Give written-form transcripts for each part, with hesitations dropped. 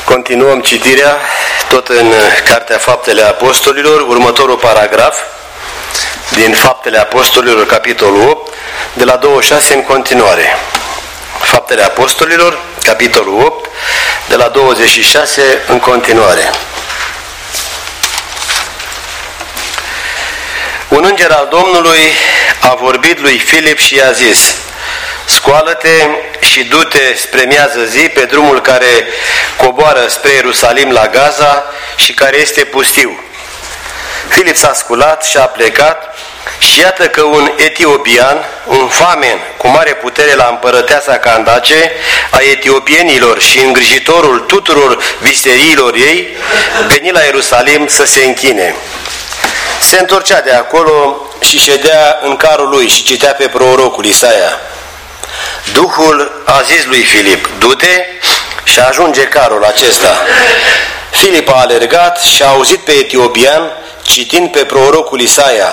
Continuăm citirea, tot în Cartea Faptele Apostolilor, următorul paragraf din Faptele Apostolilor, capitolul 8, de la 26 în continuare. Faptele Apostolilor, capitolul 8, de la 26 în continuare. Un înger al Domnului a vorbit lui Filip și i-a zis: scoală-te și du-te spre miază zi pe drumul care coboară spre Ierusalim la Gaza și care este pustiu. Filip s-a sculat și a plecat și iată că un etiopian, un famen cu mare putere la împărăteasa Candace a etiopienilor și îngrijitorul tuturor visteriilor ei, veni la Ierusalim să se închine. Se întorcea de acolo și ședea în carul lui și citea pe prorocul Isaia. Duhul a zis lui Filip: du-te și ajunge carul acesta. Filip a alergat și a auzit pe etiopian citind pe prorocul Isaia.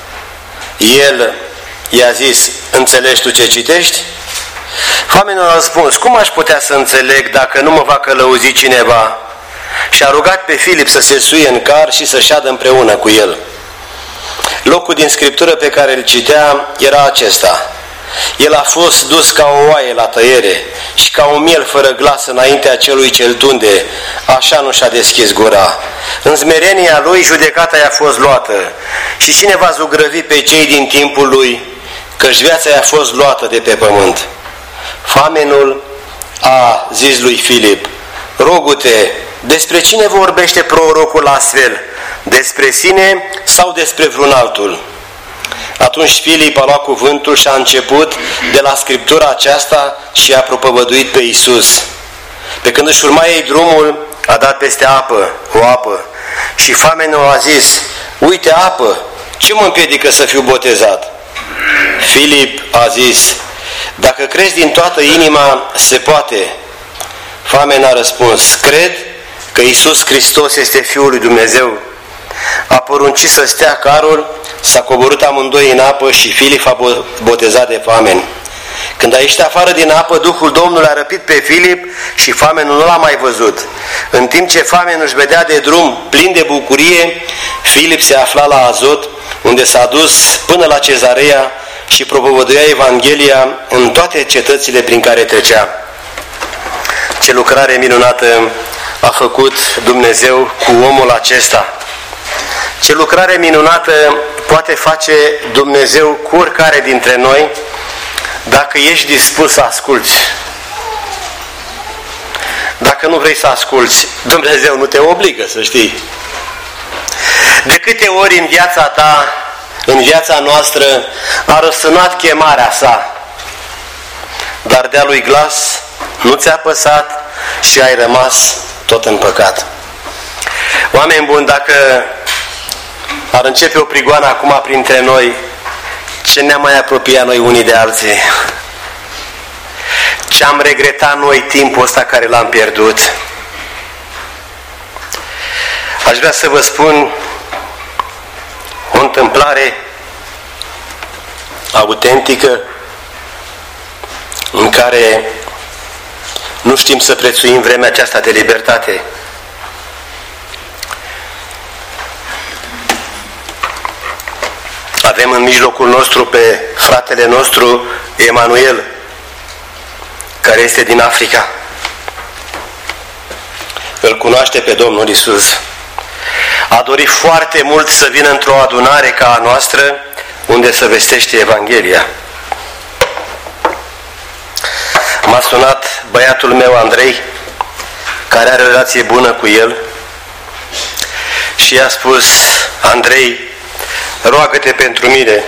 El i-a zis: înțelegi tu ce citești? Famenul a răspuns: cum aș putea să înțeleg dacă nu mă va călăuzi cineva? Și a rugat pe Filip să se suie în car și să șadă împreună cu el. Locul din Scriptură pe care îl citea era acesta: el a fost dus ca o oaie la tăiere și ca un miel fără glas înaintea celui ce-l tunde, așa nu și-a deschis gura. În smerenia lui judecata i-a fost luată. Și cine va zugrăvi pe cei din timpul lui, căci viața i-a fost luată de pe pământ? Famenul a zis lui Filip: rogu-te, despre cine vorbește prorocul astfel? Despre sine sau despre vreun altul? Atunci Filip a luat cuvântul și a început de la Scriptura aceasta și a propovăduit pe Iisus. Pe când își urma ei drumul, a dat peste apă, o apă, și famenul a zis: uite apă, ce mă împiedică să fiu botezat? Filip a zis: dacă crezi din toată inima, se poate. Famen a răspuns: cred că Iisus Hristos este Fiul lui Dumnezeu. A poruncit să stea carul, s-a coborât amândoi în apă și Filip a botezat de famen. Când a ieșit afară din apă, Duhul Domnului a răpit pe Filip și famenul nu l-a mai văzut. În timp ce famenul își vedea de drum plin de bucurie, Filip se afla la Azot, unde s-a dus până la Cezarea și propovăduia Evanghelia în toate cetățile prin care trecea. Ce lucrare minunată a făcut Dumnezeu cu omul acesta! Ce lucrare minunată poate face Dumnezeu cu oricare dintre noi dacă ești dispus să asculți. Dacă nu vrei să asculți, Dumnezeu nu te obligă, să știi. De câte ori în viața ta, în viața noastră, a răsunat chemarea sa, dar de-a lui glas nu ți-a păsat și ai rămas tot în păcat. Oameni buni, dacă ar începe o prigoană acum printre noi, ce ne-am mai apropiat noi unii de alții? Ce am regretat noi timpul ăsta care l-am pierdut? Aș vrea să vă spun o întâmplare autentică în care nu știm să prețuim vremea aceasta de libertate. Avem în mijlocul nostru pe fratele nostru Emanuel, care este din Africa. Îl cunoaște pe Domnul Iisus. A dorit foarte mult să vină într-o adunare ca a noastră, unde să vestește Evanghelia. M-a sunat băiatul meu Andrei, care are o relație bună cu el, și i-a spus: Andrei, roagă-te pentru mine.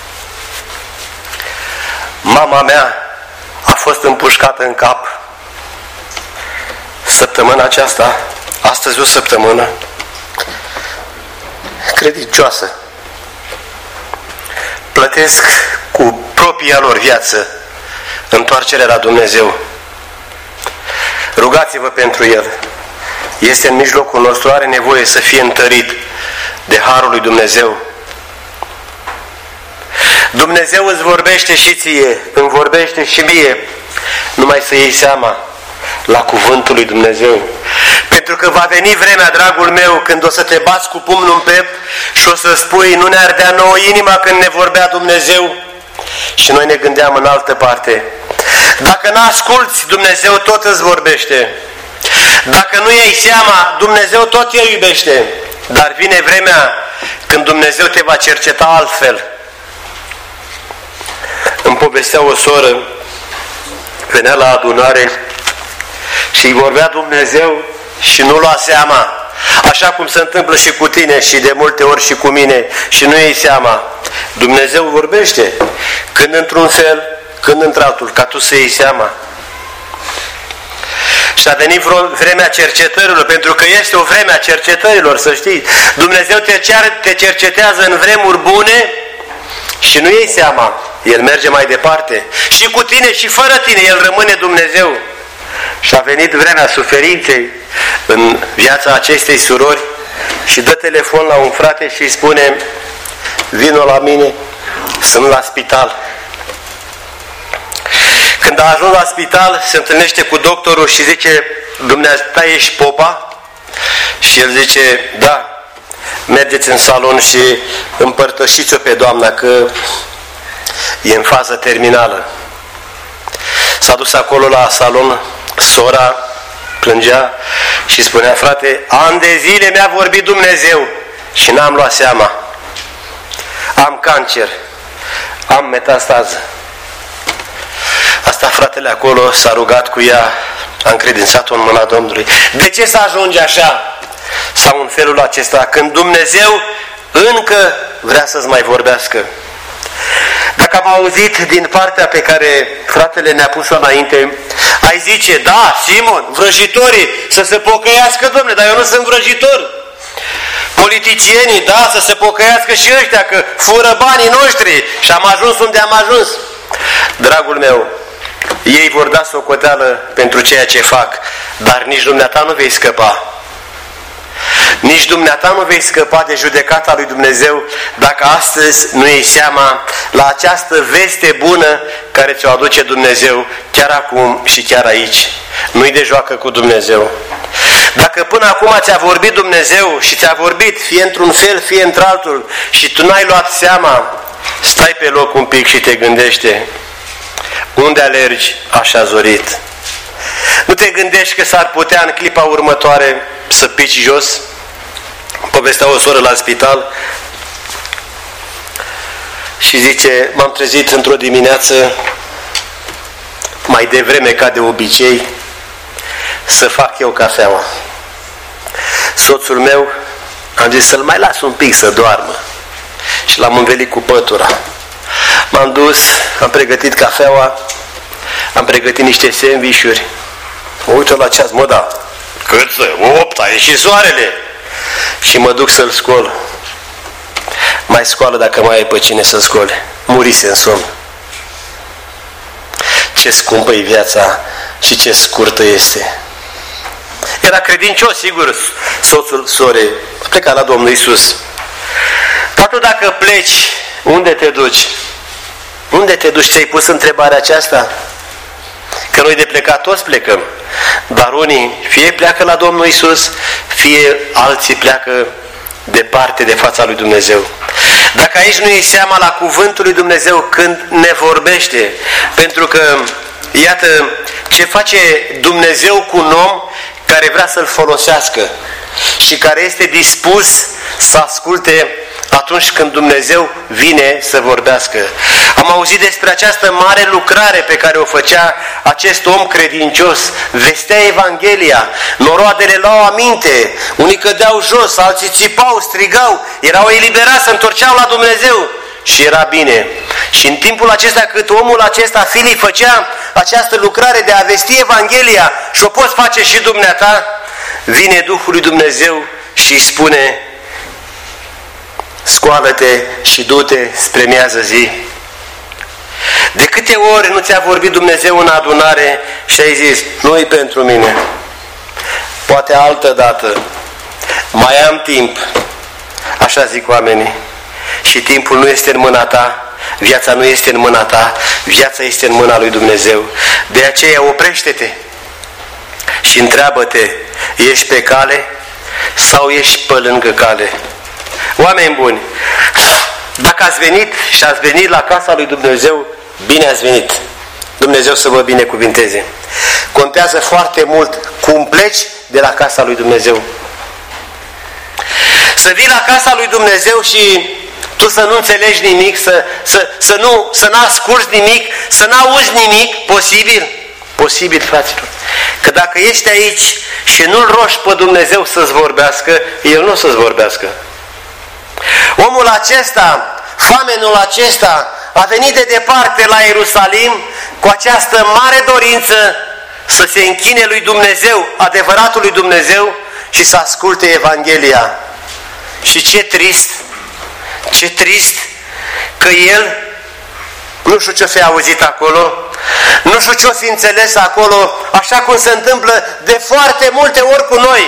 Mama mea a fost împușcată în cap săptămâna aceasta, astăzi o săptămână, credincioasă. Plătesc cu propria lor viață întoarcerea la Dumnezeu. Rugați-vă pentru el. Este în mijlocul nostru, are nevoie să fie întărit de harul lui Dumnezeu. Dumnezeu îți vorbește și ție, îmi vorbește și mie, numai să iei seama la cuvântul lui Dumnezeu. Pentru că va veni vremea, dragul meu, când o să te bați cu pumnul în piept și o să spui, nu ne ardea nouă inima când ne vorbea Dumnezeu? Și noi ne gândeam în altă parte. Dacă n-asculți, Dumnezeu tot îți vorbește. Dacă nu iei seama, Dumnezeu tot te iubește. Dar vine vremea când Dumnezeu te va cerceta altfel. Îmi povestea o soră, venea la adunare și îi vorbea Dumnezeu și nu lua seama. Așa cum se întâmplă și cu tine și de multe ori și cu mine și nu iei seama. Dumnezeu vorbește când într-un fel, când într-altul, ca tu să iei seama. Și a venit vremea cercetărilor, pentru că este o vreme a cercetărilor, să știi. Dumnezeu te cercetează în vremuri bune și nu iei seama. El merge mai departe. Și cu tine și fără tine, El rămâne Dumnezeu. Și a venit vremea suferinței în viața acestei surori și dă telefon la un frate și îi spune, vino la mine, sunt la spital. Când a ajuns la spital, se întâlnește cu doctorul și zice, dumneata ești popa? Și el zice, da, mergeți în salon și împărtășiți-o pe doamna că e în fază terminală. S-a dus acolo la salon, sora plângea și spunea, frate, ani de zile mi-a vorbit Dumnezeu și n-am luat seama. Am cancer, am metastază. Asta fratele acolo s-a rugat cu ea, a încredințat-o în mâna Domnului. De ce să ajunge așa? Sau în felul acesta, când Dumnezeu încă vrea să-ți mai vorbească. Dacă am auzit din partea pe care fratele ne-a pus-o înainte, ai zice, da, Simon, vrăjitorii să se pocăiască, Domnule, dar eu nu sunt vrăjitor. Politicienii, da, să se pocăiască și ăștia, că fură banii noștri și am ajuns unde am ajuns. Dragul meu, ei vor da socoteală pentru ceea ce fac, dar nici dumneata nu vei scăpa. Nici dumneata nu vei scăpa de judecata lui Dumnezeu dacă astăzi nu iei seama la această veste bună care ți-o aduce Dumnezeu chiar acum și chiar aici. Nu-i de joacă cu Dumnezeu. Dacă până acum ți-a vorbit Dumnezeu și ți-a vorbit fie într-un fel, fie într-altul și tu n-ai luat seama, stai pe loc un pic și te gândește. Unde alergi așa zorit? Nu te gândești că s-ar putea în clipa următoare să pici jos? Povestea o soră la spital și zice, m-am trezit într-o dimineață mai devreme ca de obicei să fac eu cafeaua. Soțul meu, am zis să-l mai las un pic să doarmă și l-am învelit cu pătura. M-am dus, am pregătit cafeaua, am pregătit niște sandvișuri. Mă uit la ceas, mă, da, cât să, 8, a ieșit soarele. Și mă duc să-l scol. Mai scoală dacă mai ai pe cine să scole. Murise în somn. Ce scumpă e viața și ce scurtă este. Era credincios, sigur, soțul sorei. A plecat la Domnul Iisus. Dar tu dacă pleci, unde te duci? Unde te duci? Ți-ai pus întrebarea aceasta? Că noi de plecat toți plecăm. Dar unii fie pleacă la Domnul Iisus, fie alții pleacă departe de fața lui Dumnezeu. Dacă aici nu iei seama la cuvântul lui Dumnezeu când ne vorbește, pentru că, iată, ce face Dumnezeu cu un om care vrea să-l folosească și care este dispus să asculte atunci când Dumnezeu vine să vorbească. Am auzit despre această mare lucrare pe care o făcea acest om credincios. Vestea Evanghelia, noroadele luau aminte, unii cădeau jos, alții țipau, strigau, erau eliberați, se întorceau la Dumnezeu și era bine. Și în timpul acesta, cât omul acesta, Filip, făcea această lucrare de a vesti Evanghelia și o poți face și dumneata, vine Duhul lui Dumnezeu și îi spune, scoală-te și du-te spre miază zi. De câte ori nu ți-a vorbit Dumnezeu în adunare și ai zis, nu-i pentru mine, poate altă dată, mai am timp, așa zic oamenii, și timpul nu este în mâna ta, viața nu este în mâna ta, viața este în mâna lui Dumnezeu. De aceea oprește-te și întreabă-te, Ești pe cale sau ești pe lângă cale? Oameni buni, dacă ați venit și ați venit la casa lui Dumnezeu, bine ați venit. Dumnezeu să vă binecuvinteze. Contează foarte mult cum pleci de la casa lui Dumnezeu. Să vii la casa lui Dumnezeu și tu să nu înțelegi nimic, să nu asculți nimic, să nu auzi nimic, posibil? Posibil, fraților. Că dacă ești aici și nu-L rogi pe Dumnezeu să-ți vorbească, El nu o să-ți vorbească. Omul acesta, famenul acesta, a venit de departe la Ierusalim cu această mare dorință să se închine lui Dumnezeu, adevăratul lui Dumnezeu, și să asculte Evanghelia. Și ce trist că el nu știu ce-o fi auzit acolo, nu știu ce-o fi înțeles acolo, așa cum se întâmplă de foarte multe ori cu noi.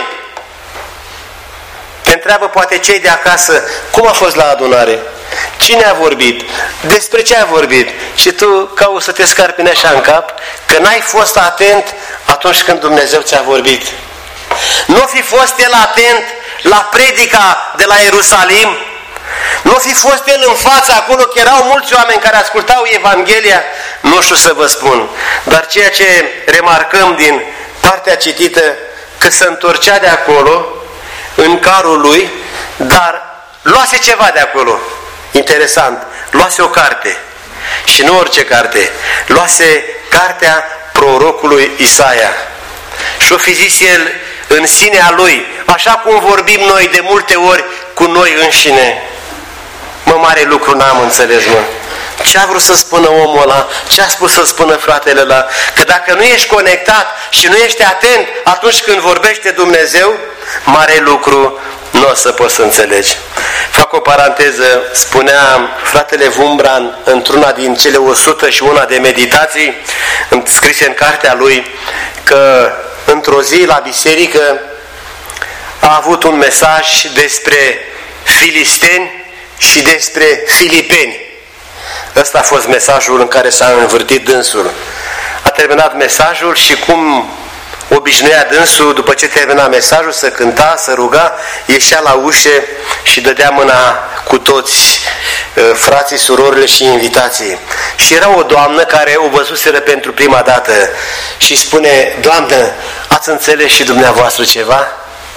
Te întreabă poate cei de acasă, cum a fost la adunare? Cine a vorbit? Despre ce a vorbit? Și tu cauți să te scarpini așa în cap, că n-ai fost atent atunci când Dumnezeu ți-a vorbit. Nu fi fost el atent la predica de la Ierusalim, nu fi fost el în față acolo, că erau mulți oameni care ascultau Evanghelia, nu știu să vă spun, dar ceea ce remarcăm din partea citită, că se întorcea de acolo, în carul lui, dar luase ceva de acolo. Interesant, luase o carte. Și nu orice carte, luase cartea prorocului Isaia. Și-o fi zis el în sinea lui, așa cum vorbim noi de multe ori cu noi înșine. Mă, mare lucru n-am înțeles, mă. Ce a vrut să spună omul ăla? Ce a spus să spună fratele ăla? Că dacă nu ești conectat și nu ești atent atunci când vorbește Dumnezeu, mare lucru nu o să poți să înțelegi. Fac o paranteză, spunea fratele Vumbran într-una din cele 101 de meditații scrise în cartea lui, că într-o zi la biserică a avut un mesaj despre filisteni și despre filipeni. Ăsta a fost mesajul în care s-a învârtit dânsul. A terminat mesajul și cum obișnuia dânsul, după ce termina mesajul, să cânta, să ruga, ieșea la ușă și dădea mâna cu toți frații, surorile și invitații. Și era o doamnă care o văzuseră pentru prima dată și spune, Doamnă, ați înțeles și dumneavoastră ceva?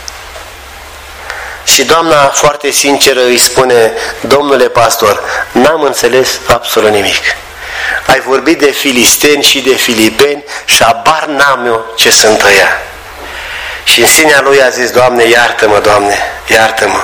Și doamna foarte sinceră îi spune, domnule pastor, n-am înțeles absolut nimic. Ai vorbit de filisteni și de filipeni și abar n-am eu ce sunt ăia. Și în sinea lui a zis, Doamne, iartă-mă, Doamne, iartă-mă.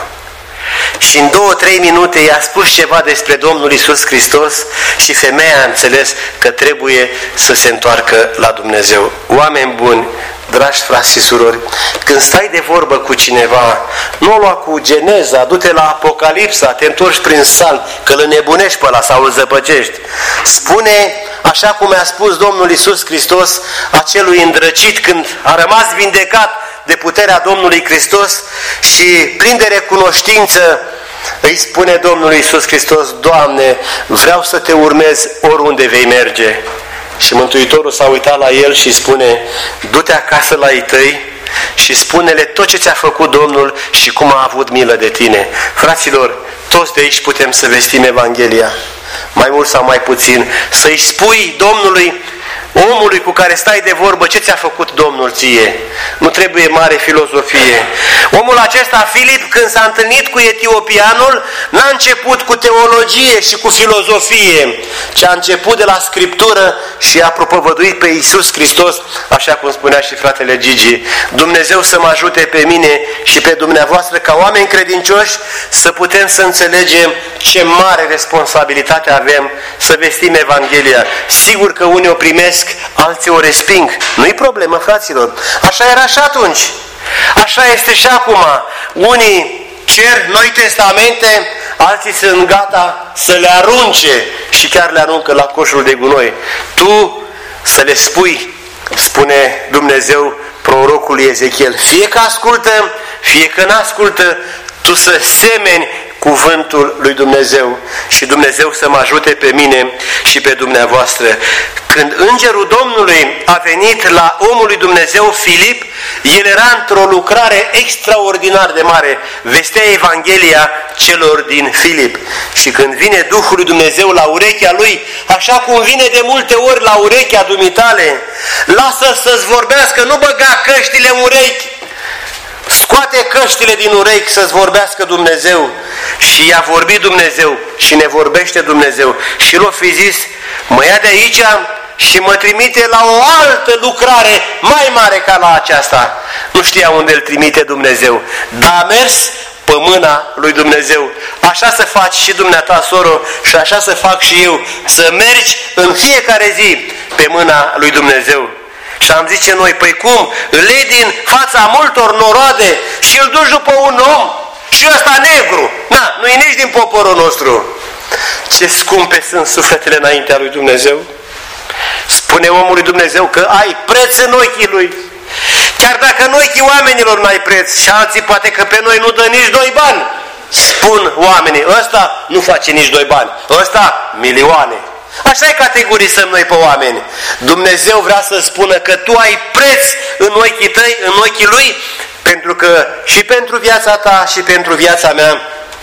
Și în 2-3 minute i-a spus ceva despre Domnul Iisus Hristos și femeia a înțeles că trebuie să se întoarcă la Dumnezeu. Oameni buni, dragi frați și surori, când stai de vorbă cu cineva, nu o lua cu Geneza, du-te la Apocalipsa, te întorci prin Psalm, că îl înnebunești pe ăla sau îl zăpăcești. Spune, așa cum a spus Domnul Iisus Hristos, acelui îndrăcit când a rămas vindecat de puterea Domnului Hristos și plin de recunoștință îi spune Domnului Iisus Hristos, Doamne, vreau să te urmez oriunde vei merge. Și Mântuitorul s-a uitat la el și spune, du-te acasă la ei tăi și spune-le tot ce ți-a făcut Domnul și cum a avut milă de tine. Fraților, toți de aici putem să vestim Evanghelia, mai mult sau mai puțin, să-i spui Domnului, omului cu care stai de vorbă, ce ți-a făcut Domnul ție. Nu trebuie mare filozofie. Omul acesta, Filip, când s-a întâlnit cu etiopianul, n-a început cu teologie și cu filozofie, ci a început de la Scriptură și a propovăduit pe Iisus Hristos, așa cum spunea și fratele Gigi. Dumnezeu să mă ajute pe mine și pe dumneavoastră, ca oameni credincioși, să putem să înțelegem ce mare responsabilitate avem să vestim Evanghelia. Sigur că unii o primesc, alții o resping. Nu-i problemă, fraților. Așa era și atunci. Așa este și acum. Unii cer Noi Testamente, alții sunt gata să le arunce și chiar le aruncă la coșul de gunoi. Tu să le spui, spune Dumnezeu prorocului Ezechiel, fie că ascultă, fie că n-ascultă, tu să semeni cuvântul lui Dumnezeu și Dumnezeu să mă ajute pe mine și pe dumneavoastră. Când îngerul Domnului a venit la omul lui Dumnezeu Filip, el era într-o lucrare extraordinar de mare, vestea Evanghelia celor din Filip. Și când vine Duhul lui Dumnezeu la urechea lui, așa cum vine de multe ori la urechea dumitale, lasă să-ți vorbească, nu băga căștile în urechi, scoate căștile din urechi să-ți vorbească Dumnezeu. Și i-a vorbit Dumnezeu și ne vorbește Dumnezeu. Și l-o fi zis, mă ia de aici și mă trimite la o altă lucrare mai mare ca la aceasta. Nu știa unde îl trimite Dumnezeu, dar a mers pe mâna lui Dumnezeu. Așa să faci și dumneata, soro, și așa să fac și eu, să mergi în fiecare zi pe mâna lui Dumnezeu. Și am zice noi, păi cum? Îl iei din fața multor noroade și îl duci după un om și ăsta negru. Na, nu e nici din poporul nostru. Ce scumpe sunt sufletele înaintea lui Dumnezeu. Spune omul lui Dumnezeu că ai preț în ochii lui. Chiar dacă în ochii oamenilor n-ai preț și alții poate că pe noi nu dă nici 2 bani. Spun oamenii, ăsta nu face nici 2 bani, ăsta milioane. Așa-i categorisăm noi pe oameni. Dumnezeu vrea să spună că tu ai preț în ochii tăi, în ochii lui, pentru că și pentru viața ta și pentru viața mea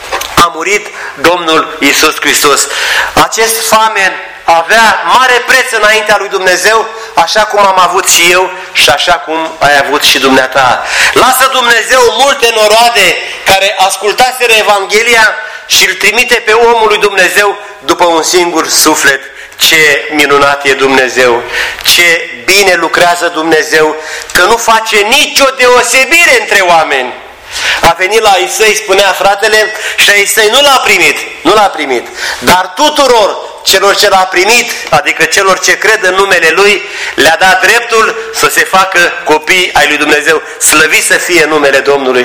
a murit Domnul Iisus Hristos. Acest famen avea mare preț înaintea lui Dumnezeu, așa cum am avut și eu și așa cum ai avut și dumneata. Lasă Dumnezeu multe noroade care ascultaseră Evanghelia și îl trimite pe omul lui Dumnezeu după un singur suflet. Ce minunat e Dumnezeu! Ce bine lucrează Dumnezeu, că nu face nicio deosebire între oameni. A venit la Isai, spunea fratele, și Isai nu l-a primit, dar tuturor celor ce l-a primit, adică celor ce cred în numele Lui, le-a dat dreptul să se facă copii ai lui Dumnezeu. Slăvit să fie numele Domnului!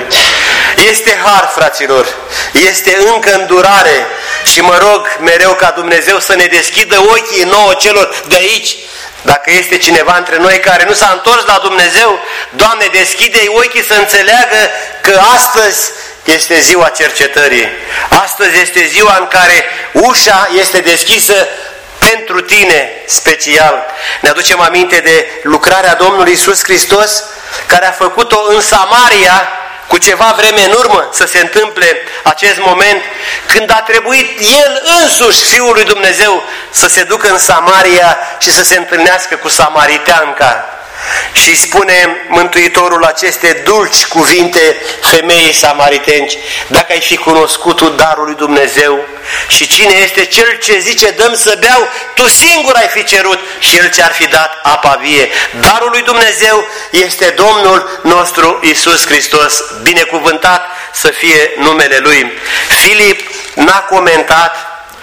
Este har, fraților, este încă îndurare și mă rog mereu ca Dumnezeu să ne deschidă ochii nouă celor de aici. Dacă este cineva între noi care nu s-a întors la Dumnezeu, Doamne, deschide-i ochii să înțeleagă că astăzi este ziua cercetării. Astăzi este ziua în care ușa este deschisă pentru tine special. Ne aducem aminte de lucrarea Domnului Iisus Hristos, care a făcut-o în Samaria, cu ceva vreme în urmă să se întâmple acest moment, când a trebuit El însuși, Fiul lui Dumnezeu, să se ducă în Samaria și să se întâlnească cu samariteanca. Și spune Mântuitorul aceste dulci cuvinte femeii samaritenci: dacă ai fi cunoscut tu darul lui Dumnezeu și cine este cel ce zice dăm să beau, tu singur ai fi cerut și El ți-ar fi dat apa vie. Darul lui Dumnezeu este Domnul nostru Iisus Hristos, binecuvântat să fie numele Lui. Filip n-a comentat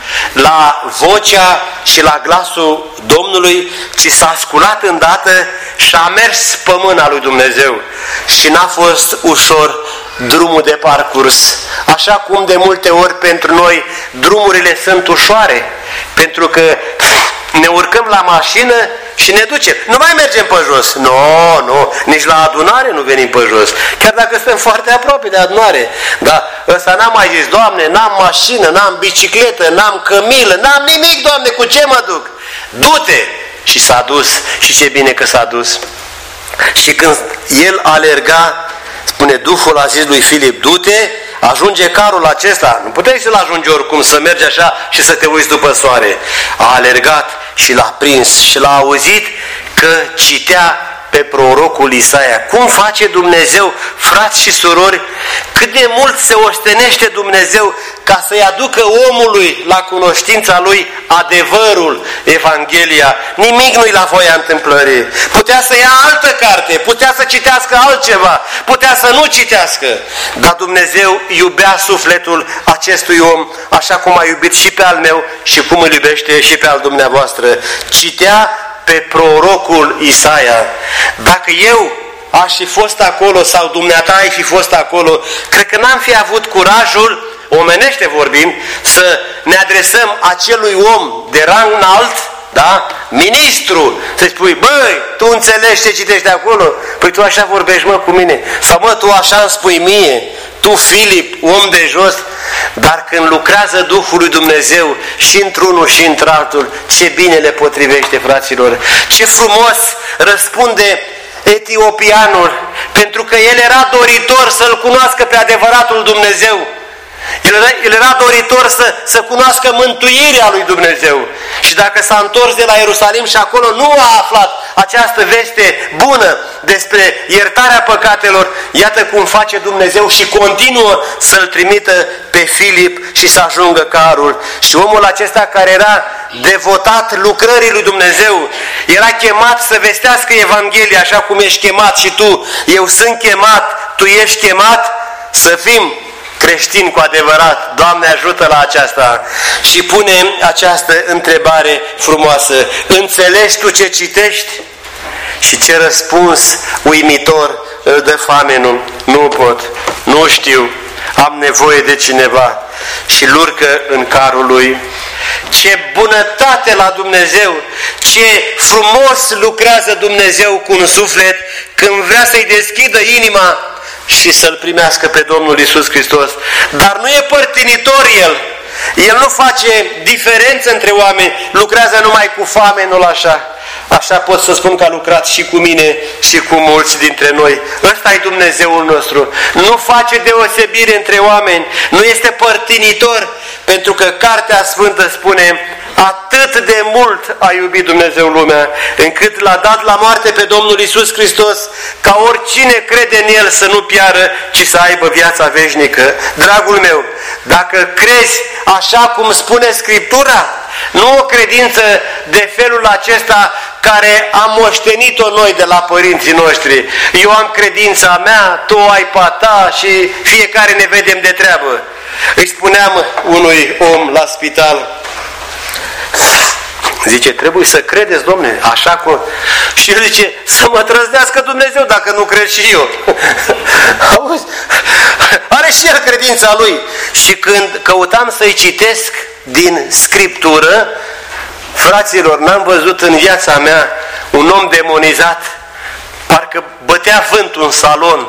la vocea și la glasul Domnului, ci s-a sculat îndată și a mers pe mâna lui Dumnezeu. Și n-a fost ușor drumul de parcurs. Așa cum de multe ori pentru noi drumurile sunt ușoare, pentru că ne urcăm la mașină și ne ducem. Nu mai mergem pe jos. Nu, nici la adunare nu venim pe jos. Chiar dacă suntem foarte aproape de adunare. Dar ăsta n-am mai zis: Doamne, n-am mașină, n-am bicicletă, n-am cămilă, n-am nimic, Doamne, cu ce mă duc? Du-te! Și s-a dus. Și ce bine că s-a dus. Și când el alerga, spune, Duhul a zis lui Filip: du-te, ajunge carul acesta. Nu puteai să-l ajungi oricum, să mergi așa și să te uiți după soare. A alergat și l-a prins și l-a auzit că citea pe prorocul Isaia. Cum face Dumnezeu, frați și surori, cât de mult se ostenește Dumnezeu ca să-i aducă omului la cunoștința lui adevărul, Evanghelia. Nimic nu-i la voia întâmplării. Putea să ia altă carte, putea să citească altceva, putea să nu citească. Dar Dumnezeu iubea sufletul acestui om așa cum a iubit și pe al meu și cum îl iubește și pe al dumneavoastră. Citea pe prorocul Isaia. Dacă eu aș fi fost acolo sau dumneata ai fi fost acolo, cred că n-am fi avut curajul, omenește vorbind, să ne adresăm acelui om de rang înalt, da? Ministru, să-i spui: băi, tu înțelegi ce citești acolo? Păi tu așa vorbești, mă, cu mine. Sau mă, tu așa îmi spui mie, tu Filip, om de jos. Dar când lucrează Duhul lui Dumnezeu și într-unul și într-altul, ce bine le potrivește, fraților! Ce frumos răspunde etiopianul, pentru că el era doritor să-L cunoască pe adevăratul Dumnezeu. El era doritor să cunoască mântuirea lui Dumnezeu. Și dacă s-a întors de la Ierusalim și acolo nu a aflat această veste bună despre iertarea păcatelor, iată cum face Dumnezeu și continuă să-l trimită pe Filip și să ajungă carul. Și omul acesta, care era devotat lucrării lui Dumnezeu, era chemat să vestească Evanghelia, așa cum ești chemat și tu. Eu sunt chemat, tu ești chemat să fim creștini cu adevărat. Doamne, ajută la aceasta. Și pune această întrebare frumoasă: înțelegi tu ce citești? Și ce răspuns uimitor îl dă famenul: nu pot, nu știu, am nevoie de cineva. Și urcă în carul lui. Ce bunătate la Dumnezeu! Ce frumos lucrează Dumnezeu cu un suflet când vrea să-i deschidă inima și să-L primească pe Domnul Iisus Hristos. Dar nu e părtinitor El. El nu face diferență între oameni. Lucrează numai cu famenul așa. Așa pot să spun că a lucrat și cu mine și cu mulți dintre noi. Ăsta e Dumnezeul nostru. Nu face deosebire între oameni. Nu este părtinitor, pentru că Cartea Sfântă spune: atât de mult a iubit Dumnezeu lumea, încât l-a dat la moarte pe Domnul Iisus Hristos, ca oricine crede în El să nu piară, ci să aibă viața veșnică. Dragul meu, dacă crezi așa cum spune Scriptura, nu o credință de felul acesta care am moștenit-o noi de la părinții noștri. Eu am credința mea, tu ai pe a ta și fiecare ne vedem de treabă. Îi spuneam unui om la spital, zice: trebuie să credeți, domne, așa cum... Și el zice: să mă trăznească Dumnezeu dacă nu cred și eu. Auzi? Are și el credința lui. Și când căutam să-i citesc din Scriptură, fraților, n-am văzut în viața mea un om demonizat, parcă bătea vântul în salon.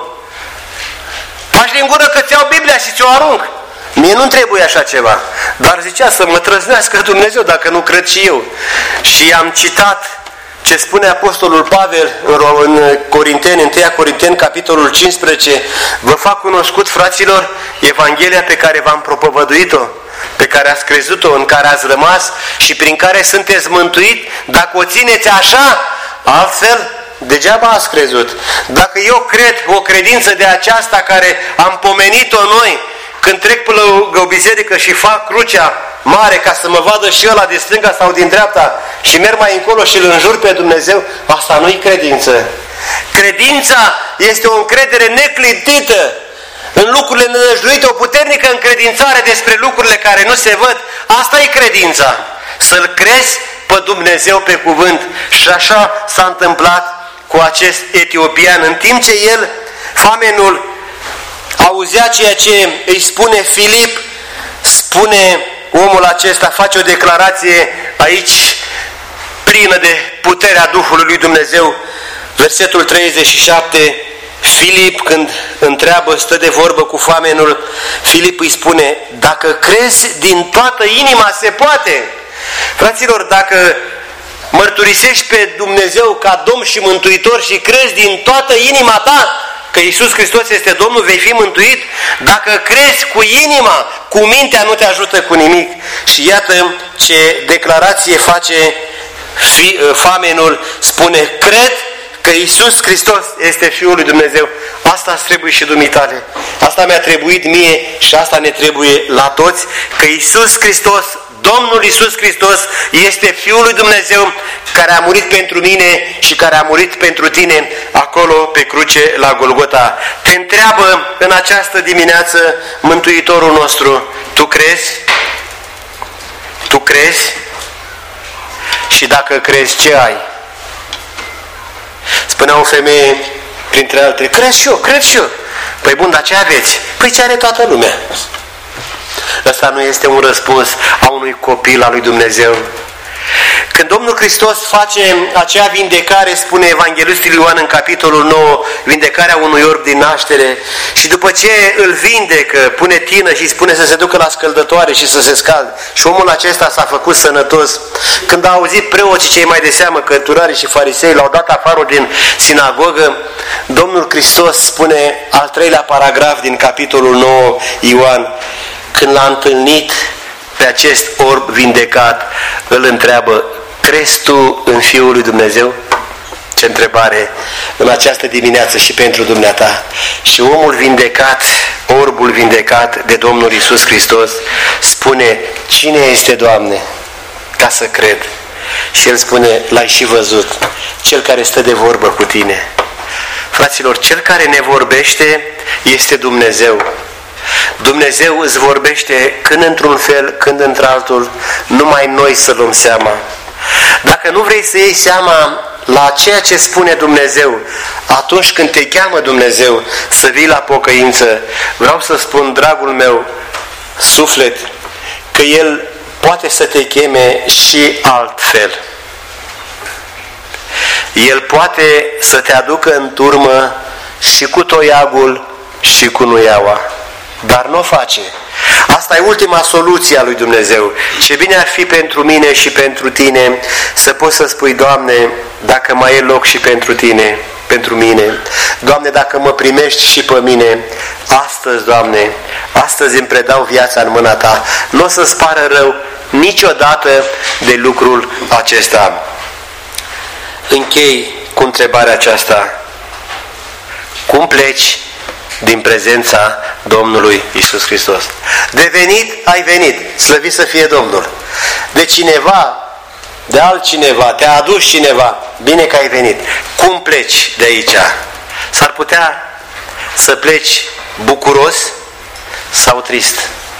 Faci din gură că ți-au Biblia și ți-o arunc. Mie nu trebuie așa ceva. Dar zicea să mă trăznească Dumnezeu dacă nu cred și eu. Și am citat ce spune Apostolul Pavel în Corinteni, 1 Corinteni, capitolul 15. Vă fac cunoscut, fraților, Evanghelia pe care v-am propovăduit-o, pe care ați crezut-o, în care ați rămas și prin care sunteți mântuit, dacă o țineți așa, altfel degeaba ați crezut. Dacă eu cred o credință de aceasta care am pomenit-o noi, când trec pe lângă o biserică și fac crucea mare ca să mă vadă și ăla din stânga sau din dreapta și merg mai încolo și îl înjur pe Dumnezeu, asta nu-i credință. Credința este o încredere neclintită în lucrurile nenăjduite, o puternică încredințare despre lucrurile care nu se văd. Asta e credința. Să-L crezi pe Dumnezeu pe cuvânt. Și așa s-a întâmplat cu acest etiopian. În timp ce el, famenul, auzea ceea ce îi spune Filip, spune omul acesta, face o declarație aici plină de puterea Duhului lui Dumnezeu. Versetul 37, Filip, când întreabă, stă de vorbă cu famenul, Filip îi spune: dacă crezi din toată inima, se poate. Fraților, dacă mărturisești pe Dumnezeu ca Domn și Mântuitor și crezi din toată inima ta că Iisus Hristos este Domnul, vei fi mântuit. Dacă crezi cu inima, cu mintea nu te ajută cu nimic. Și iată ce declarație face famenul, spune: cred că Iisus Hristos este Fiul lui Dumnezeu. Asta îți trebuie și dumitale. Asta mi-a trebuit mie și asta ne trebuie la toți, că Iisus Hristos, Domnul Iisus Hristos, este Fiul lui Dumnezeu, care a murit pentru mine și care a murit pentru tine acolo pe cruce la Golgota. Te întreabă în această dimineață Mântuitorul nostru: tu crezi? Tu crezi? Și dacă crezi, ce ai? Spunea o femeie printre altele: cred și eu, cred și eu. Păi bun, dar ce aveți? Păi ce are toată lumea. Ăsta nu este un răspuns a unui copil al lui Dumnezeu. Când Domnul Hristos face acea vindecare, spune Evanghelistul Ioan în capitolul 9, vindecarea unui orb din naștere, și după ce îl vindecă, pune tină și spune să se ducă la scăldătoare și să se scalde. Și omul acesta s-a făcut sănătos. Când a auzit preoții cei mai de seamă, cărturarii și farisei, l-au dat afară din sinagogă, Domnul Hristos spune al 3-lea paragraf din capitolul 9 Ioan, când l-a întâlnit pe acest orb vindecat, îl întreabă: crezi tu în Fiul lui Dumnezeu? Ce întrebare în această dimineață și pentru dumneata. Și omul vindecat, orbul vindecat de Domnul Iisus Hristos, spune: cine este, Doamne, ca să cred? Și el spune: l-ai și văzut, cel care stă de vorbă cu tine. Fraților, cel care ne vorbește este Dumnezeu. Dumnezeu îți vorbește când într-un fel, când într-altul, numai noi să luăm seama. Dacă nu vrei să iei seama la ceea ce spune Dumnezeu atunci când te cheamă Dumnezeu să vii la pocăință, vreau să spun, dragul meu suflet, că El poate să te cheme și altfel. El poate să te aducă în turmă și cu toiagul și cu nuiaua, dar nu o face. Asta e ultima soluție a lui Dumnezeu. Ce bine ar fi pentru mine și pentru tine să poți să spui: Doamne, dacă mai e loc și pentru tine, pentru mine, Doamne, dacă mă primești și pe mine, astăzi, Doamne, astăzi îmi predau viața în mâna Ta. Nu o să-ți pară rău niciodată de lucrul acesta. Închei cu întrebarea aceasta: cum pleci din prezența Domnului Iisus Hristos? De venit, ai venit, slăvit să fie Domnul. De cineva, de altcineva, te-a adus cineva, bine că ai venit. Cum pleci de aici? S-ar putea să pleci bucuros sau trist.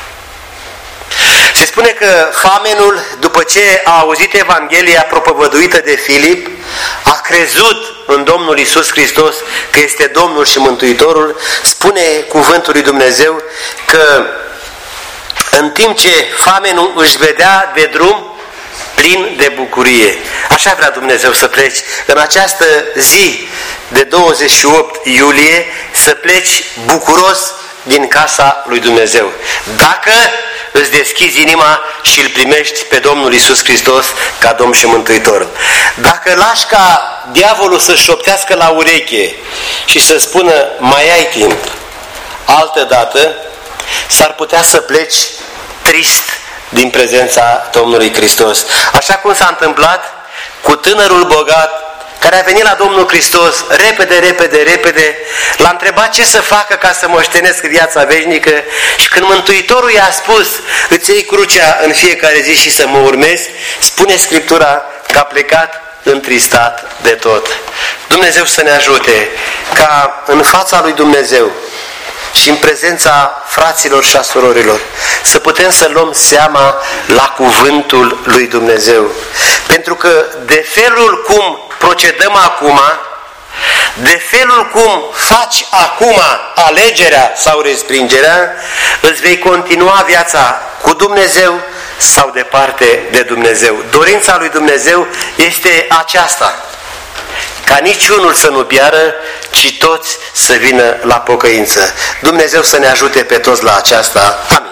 Se spune că famenul, după ce a auzit Evanghelia propovăduită de Filip, a crezut în Domnul Iisus Hristos că este Domnul și Mântuitorul. Spune cuvântul lui Dumnezeu că în timp ce famenul își vedea de drum plin de bucurie. Așa vrea Dumnezeu să pleci în această zi de 28 iulie, să pleci bucuros din casa lui Dumnezeu. Dacă îți deschizi inima și îl primești pe Domnul Iisus Hristos ca Domn și Mântuitor. Dacă lași ca diavolul să-și șoptească la ureche și să spună: mai ai timp, altă dată, s-ar putea să pleci trist din prezența Domnului Hristos. Așa cum s-a întâmplat cu tânărul bogat care a venit la Domnul Hristos repede, l-a întrebat ce să facă ca să moștenesc viața veșnică, și când Mântuitorul i-a spus: îți iei crucea în fiecare zi și să mă urmezi, spune Scriptura că a plecat întristat de tot. Dumnezeu să ne ajute ca în fața lui Dumnezeu și în prezența fraților și a surorilor să putem să luăm seama la cuvântul lui Dumnezeu. Pentru că de felul cum procedăm acum, de felul cum faci acum alegerea sau respingerea, îți vei continua viața cu Dumnezeu sau departe de Dumnezeu. Dorința lui Dumnezeu este aceasta: ca niciunul să nu piară, ci toți să vină la pocăință. Dumnezeu să ne ajute pe toți la aceasta. Amin.